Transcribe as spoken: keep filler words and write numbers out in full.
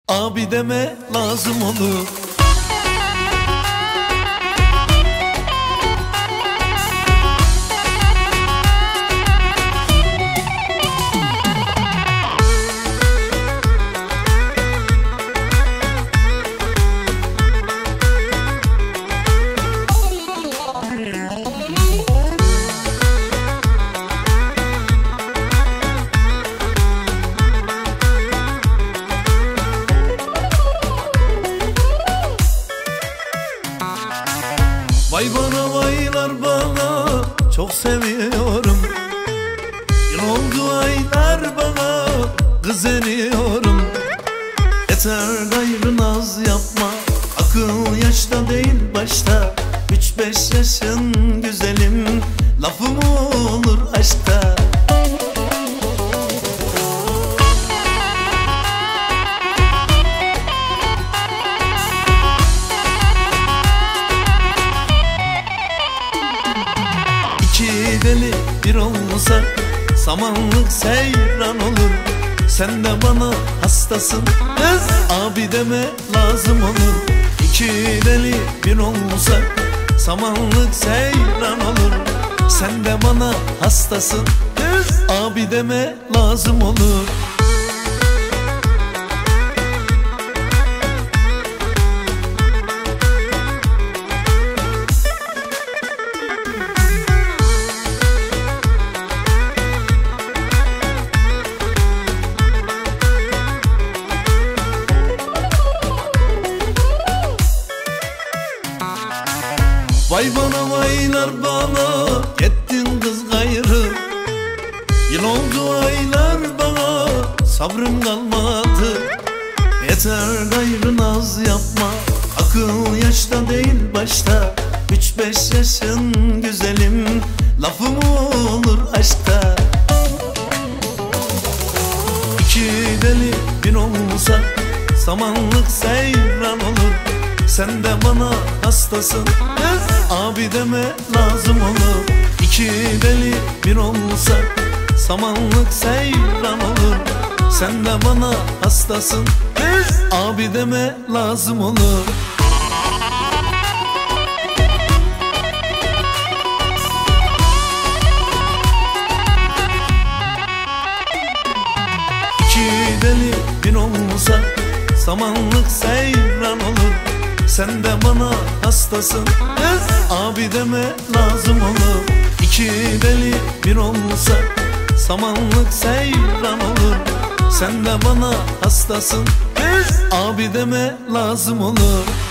Abi deme lazım olur. Vay bana vaylar bana, çok seviyorum. Yıl oldu aylar bana, kız eriyorum. Yeter gayrı naz yapma, akıl yaşta değil başta. Üç beş yaşın güzelim, lafım olur aşkta. İki deli bir olsa samanlık seyran olur. Sen de bana hastasın kız, abi deme lazım olur. İki deli bir olsa samanlık seyran olur. Sen de bana hastasın kız, abi deme lazım olur. Vay bana vaylar bana, ettin kız gayrı. Yıl oldu aylar bana, sabrım kalmadı. Yeter gayrı naz yapma, akıl yaşta değil başta. Üç beş yaşın güzelim, lafım olur aşkta. İki deli bir olsa samanlık seyran olur. Sen de bana hastasın kız, abi deme lazım olur. İki deli bir olsa samanlık seyran olur. Sen de bana hastasın kız, abi deme lazım olur. İki deli bir olsa samanlık seyran olur. Sen de bana hastasın kız, abi deme lazım olur. İki deli bir olsa samanlık seyran olur. Sen de bana hastasın kız, abi deme lazım olur.